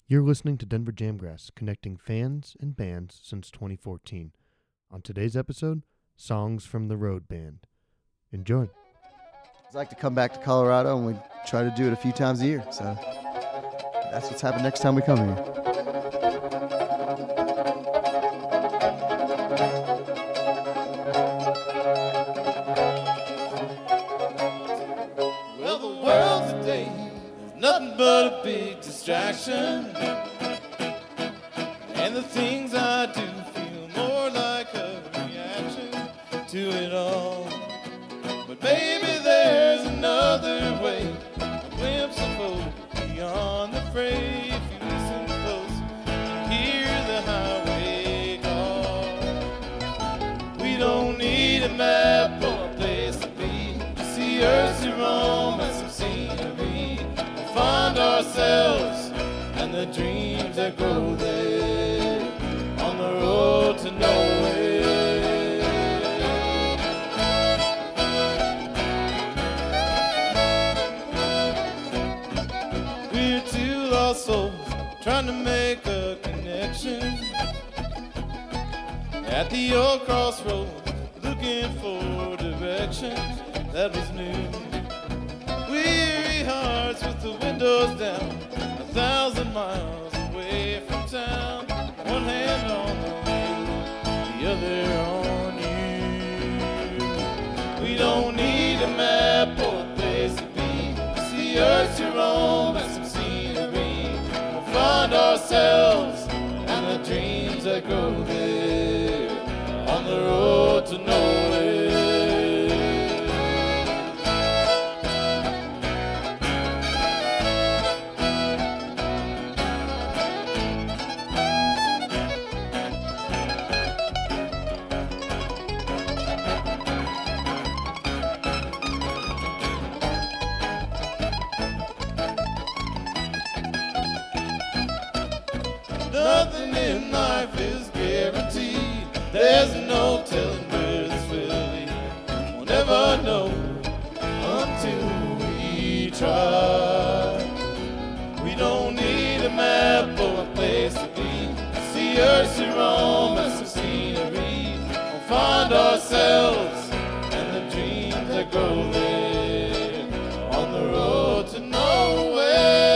You're listening to Denver Jamgrass, connecting fans and bands since 2014. On today's episode, Songs from the Road Band. Enjoy. I'd like to come back to Colorado, and we try to do it a few times a year. So that's what's happening next time we come here. Well, the world today is nothing but a big distraction. And the things I do feel more like a reaction to it all. But maybe there's another way, a glimpse of hope beyond the fray. If you listen close and hear the highway call. We don't need a map or a place to be. See Earth's to roam and some scenery. We'll find ourselves and the dreams that grow there on the road to nowhere. We're two lost souls trying to make a connection at the old crossroads, looking for direction that was new. Weary hearts with the windows down, 1,000 miles away from town. One hand on the wheel, the other on you. We don't need a map or a place to be. See Earth to roam and some scenery. We'll find ourselves and the dreams that grow there on the road to nowhere. Nothing in life is guaranteed. There's no telling where this will lead. We'll never know until we try. We don't need a map or a place to be. See Earth to roam and some scenery. We'll find ourselves and the dreams that grow there on the road to nowhere.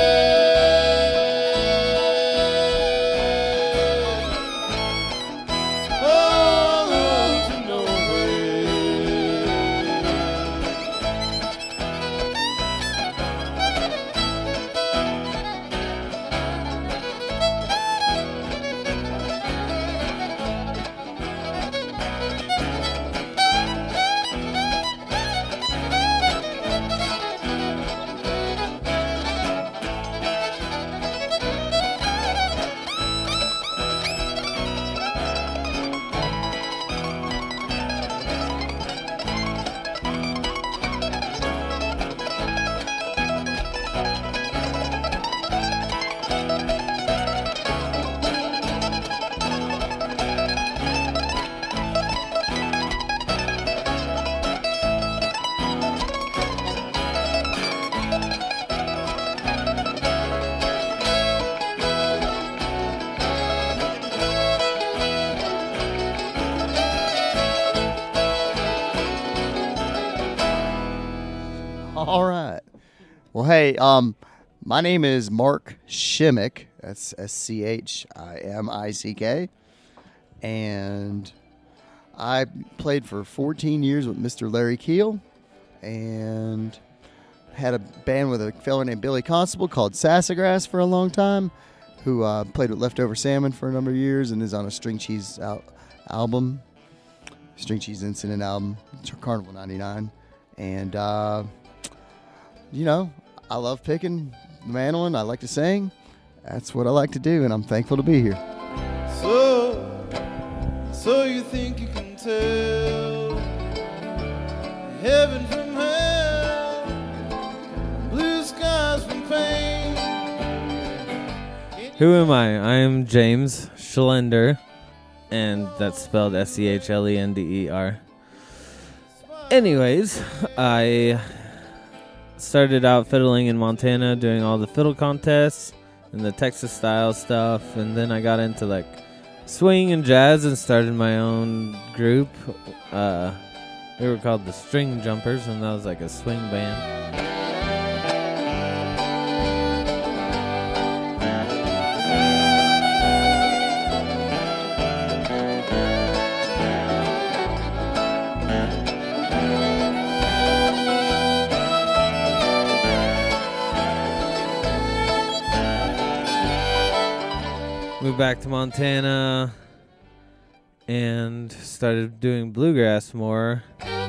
All right. Well, hey, my name is Mark Schimick. That's Schimick. And I played for 14 years with Mr. Larry Keel and had a band with a fellow named Billy Constable called Sassafras for a long time, who played with Leftover Salmon for a number of years and is on a String Cheese album, String Cheese Incident album, Carnival 99. And, you know, I love picking the mandolin. I like to sing. That's what I like to do, and I'm thankful to be here. So you think you can tell heaven from hell, blue skies from pain. Who am I? I am James Schlender, and that's spelled Schlender. Anyways, I started out fiddling in Montana, doing all the fiddle contests, and the Texas style stuff, and then I got into like swing and jazz and started my own group. We were called the String Jumpers, and that was like a swing band. Moved back to Montana and started doing bluegrass more.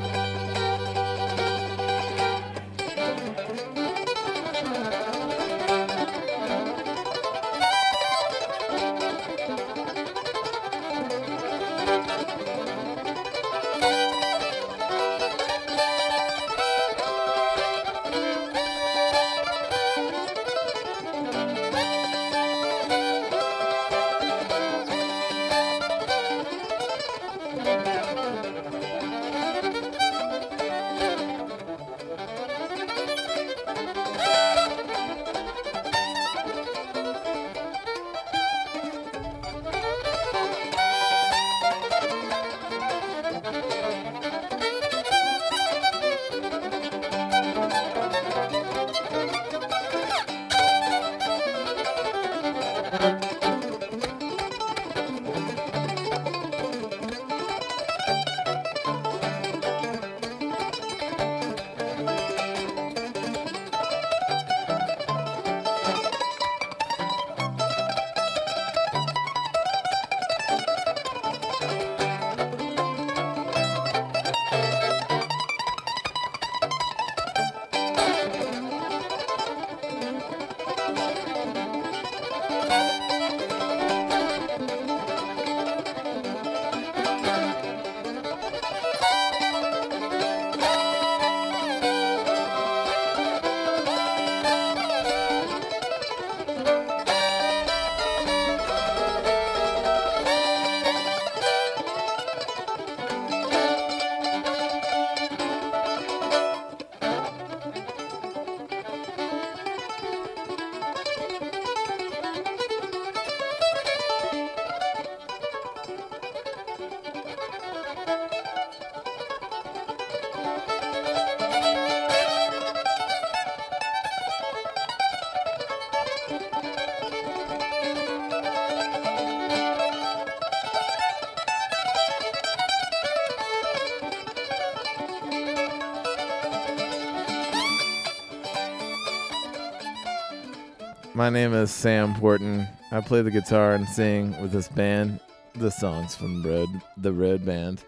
My name is Sam Porton. I play the guitar and sing with this band, the songs from the Road Band.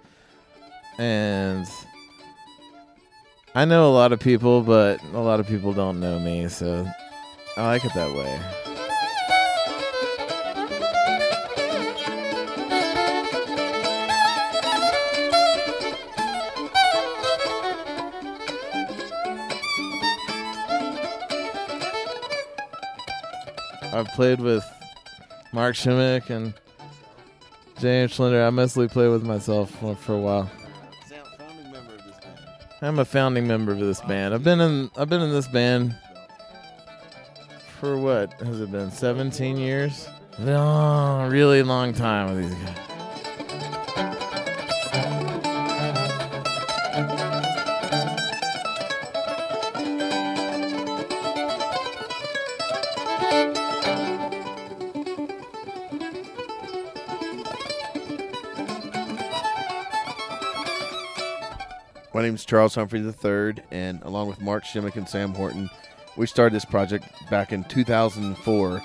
And I know a lot of people, but a lot of people don't know me, so I like it that way. I've played with Mark Shimmick and James Schlender. I mostly play with myself for a while. Founding member of this band. I'm a founding member of this band. I've been in this band for what has it been? 17 years? Oh, really long time with these guys. My name is Charles Humphrey III, and along with Mark Shimmick and Sam Horton, we started this project back in 2004.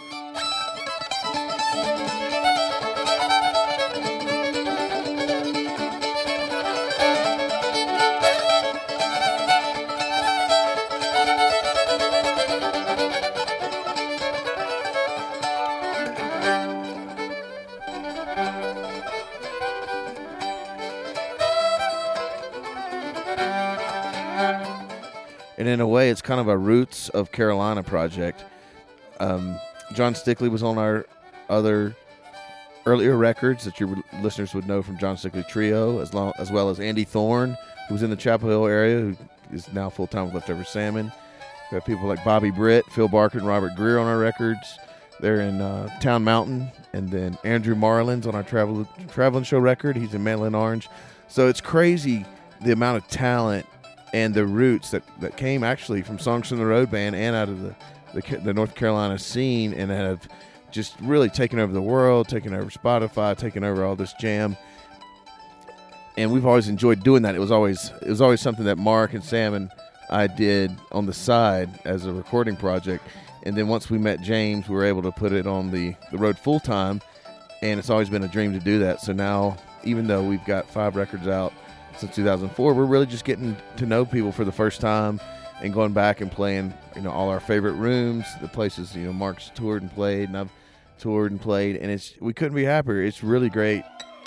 And in a way, it's kind of a Roots of Carolina project. John Stickley was on our other earlier records that your listeners would know from John Stickley Trio, as well as Andy Thorne, who was in the Chapel Hill area, who is now full-time with Leftover Salmon. We have people like Bobby Britt, Phil Barker, and Robert Greer on our records. They're in Town Mountain, and then Andrew Marlin's on our traveling show record. He's in Mandolin Orange. So it's crazy the amount of talent and the roots that came actually from Songs from the Road Band and out of the North Carolina scene, and have just really taken over the world, taken over Spotify, taken over all this jam. And we've always enjoyed doing that. It was always something that Mark and Sam and I did on the side as a recording project. And then once we met James, we were able to put it on the road full time. And it's always been a dream to do that. So now, even though we've got 5 records out since 2004, we're really just getting to know people for the first time and going back and playing, all our favorite rooms, the places, Mark's toured and played, and I've toured and played. And we couldn't be happier. It's really great.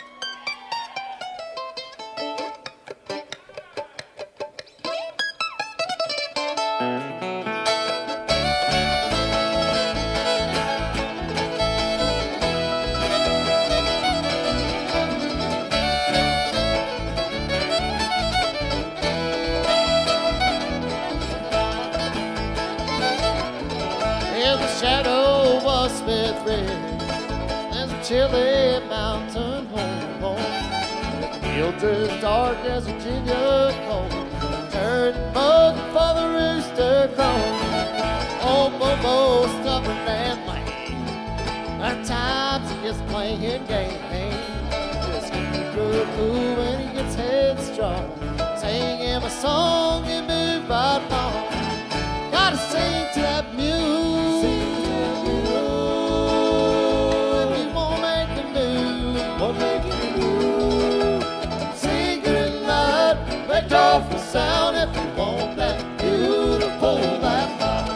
Shadow was Smith Ridge, there's a chilly mountain home. The fields as dark as Virginia cold, turning mud for the rooster crow. Old Bobo stubborn and lame, at times he gets playing game. Just keep the good moving, he gets headstrong. Sing him a song and move right along. Gotta sing to that music. Awful sound if you want that beautiful that life.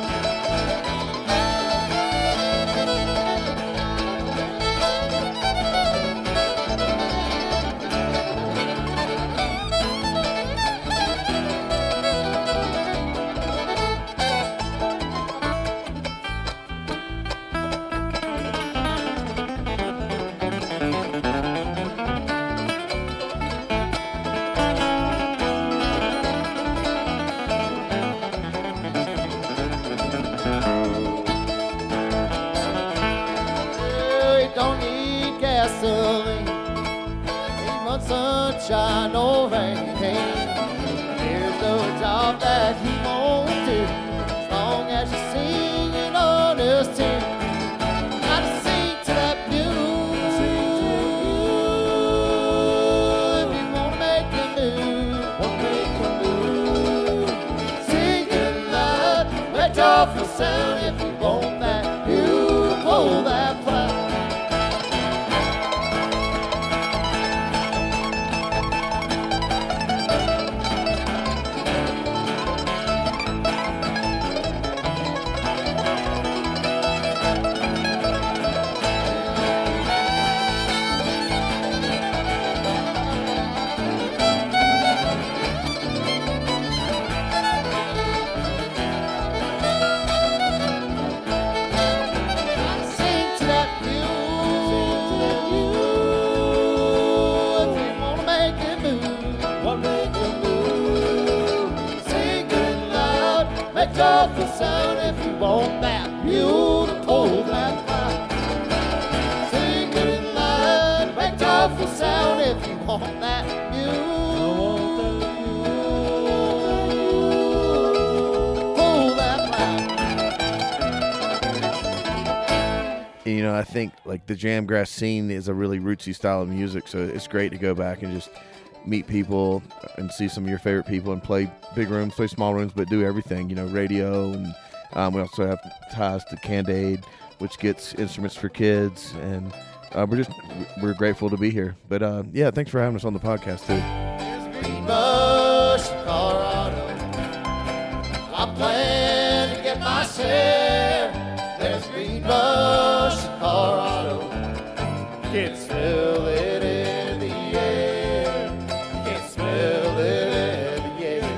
Sunshine or rain, there's no job that he won't do, as long as you're singing on his tune. Gotta sing to that music if you wanna make a move, sing it loud, make awful sound if you want that beautiful, that fly. Awful sound if you want that beautiful that fine. Sing it loud, make awful sound if you want that beautiful that fine. I think like the Jamgrass scene is a really rootsy style of music, so it's great to go back and just meet people and see some of your favorite people and play big rooms, play small rooms, but do everything, radio. And we also have ties to Candade, which gets instruments for kids. And we're grateful to be here. But yeah, thanks for having us on the podcast too. There's Greenbush, Colorado. I plan to get my share. There's Greenbush, Colorado. Can't smell it in the air. Can't smell it in the air.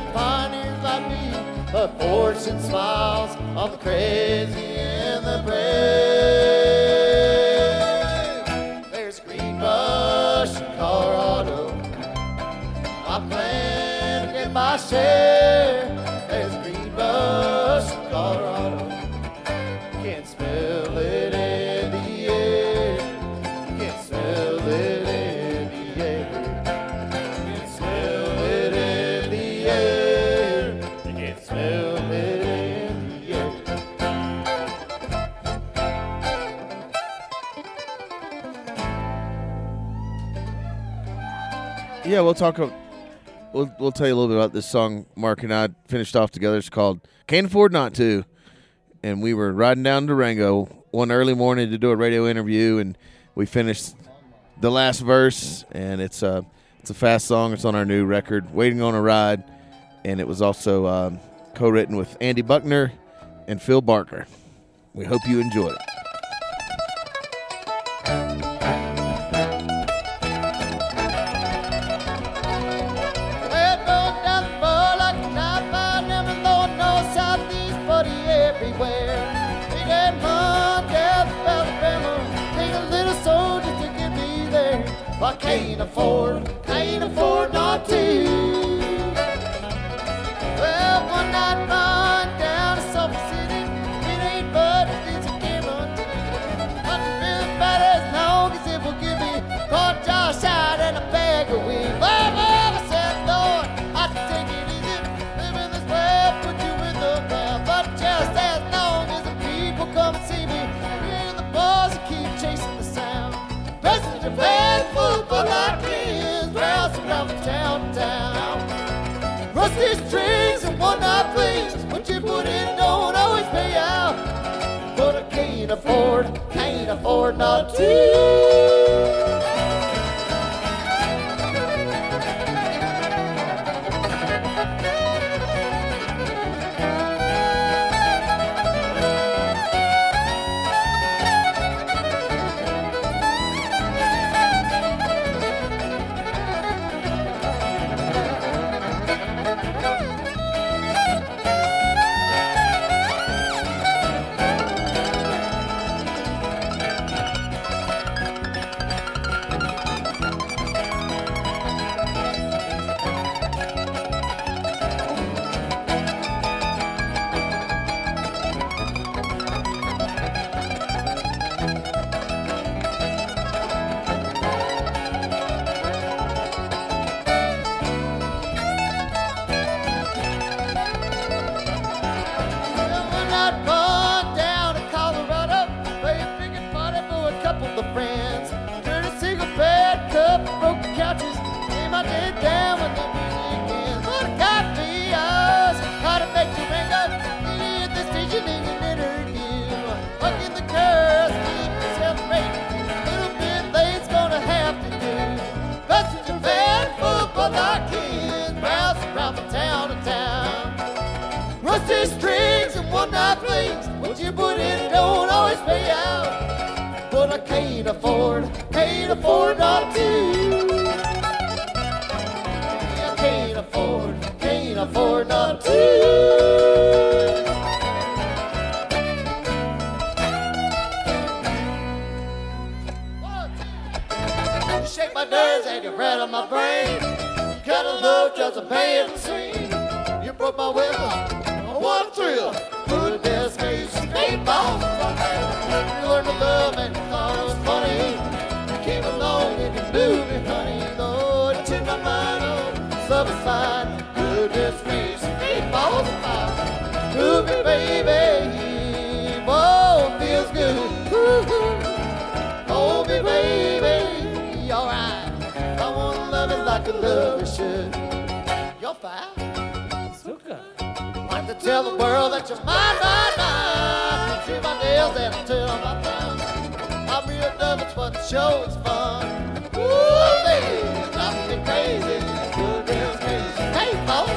and pioneers like me, but fortune smiles on the crazy and the brave. There's Greenbush in Colorado. I plan to get my share. There's Greenbush in Colorado. Can't smell it in the air. Can't smell it in the air. Can't smell it in the air. You can't smell it in the air. Yeah, we'll talk. We'll tell you a little bit about this song Mark and I finished off together. It's called "Can't Afford Not To," and we were riding down to Durango one early morning to do a radio interview, and we finished the last verse. And it's a fast song. It's on our new record, "Waiting on a Ride," and it was also co-written with Andy Buckner and Phil Barker. We hope you enjoy it. Well, going down the road like a knife, I never know north, southeast, buddy, everywhere. Big and mud down to Alabama, take a little soul just to get me there. I can't afford not to. Well, one night run down to Salt Lake City, it ain't but it's a guarantee. Nothing really bad as long as it will give me corn jar shot and a bag of weed. Well, I said, Lord, I can take it easy, living this way, put you in the ground. But just as long as the people come and see me, hear the boys and keep chasing the sound. President Japan, football like kids, rouse around from town to town. Rusty strings and one night flings, what you put in don't always pay out. But I can't afford not to. When I run down to Colorado, play a big party for a couple of friends. Dirty single bed, cup, broken couches, lay my day down with the music ends. But I got me eyes, how to make you ring up, get the station in an interview. Hugging the girls, keep me celebrating, a little bit late's gonna have to do. Passenger van, football like kids, browse around from town to town. Rusty strings and one night flings, what you put in don't always pay out. But I can't afford not to. I can't afford not to. You shake my nerves and you rattle my brain. You gotta love just a pay and sing. You broke my will. One thrill, put a destination, straight ball. You learned to love and you thought it was funny. You came along and you blew me, honey. Though it took my mind on sub side. Good destination, straight balls of fire. Move me, baby. Whoa, feels good. Hold me, baby. Alright. I wanna love it like a lover should. You're fine. Like to tell the world that you're mine. See my nails and I tell my thumbs. I'm real dumb, it's fun to show, it's fun. Ooh, baby, it's driving me crazy. Good girls crazy. Hey, folks.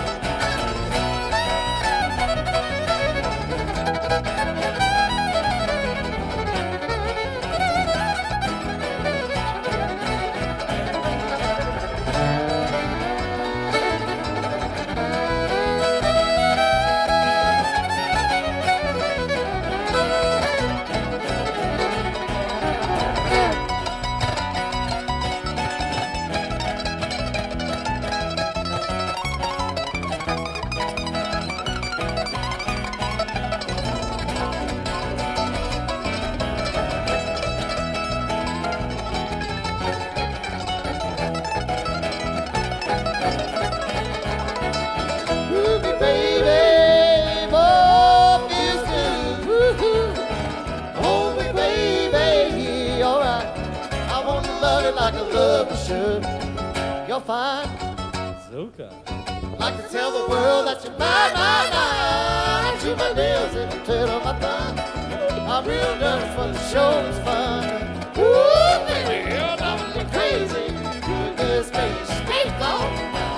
should. You're fine. Zoka. Like to tell the world that you're mine. I chew my nails and twiddle my thumb. I'm real nervous when the show is fun. Ooh, baby, you're driving me crazy. This baby's straight on.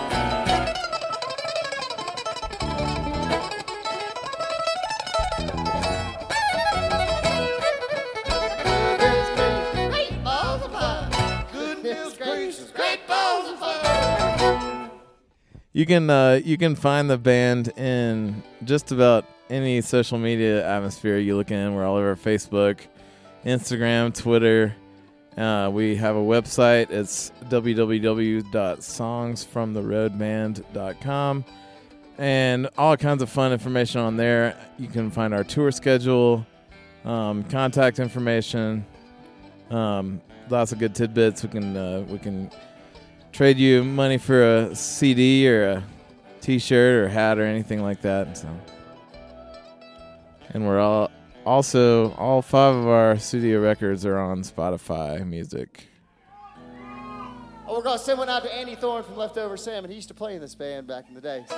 You can find the band in just about any social media atmosphere you look in. We're all over Facebook, Instagram, Twitter. We have a website. It's www.songsfromtheroadband.com, and all kinds of fun information on there. You can find our tour schedule, contact information, lots of good tidbits. We can trade you money for a CD or a T-shirt or hat or anything like that. And we're all five of our studio records are on Spotify Music. Oh, we're going to send one out to Andy Thorne from Leftover Salmon. He used to play in this band back in the day.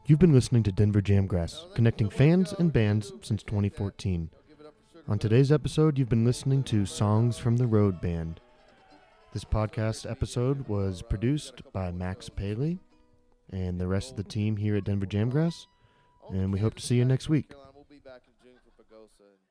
You've been listening to Denver Jamgrass, connecting fans and bands since 2014. On today's episode, you've been listening to Songs from the Road Band. This podcast episode was produced by Max Paley and the rest of the team here at Denver Jamgrass, and we hope to see you next week. We'll be back in June for Pagosa.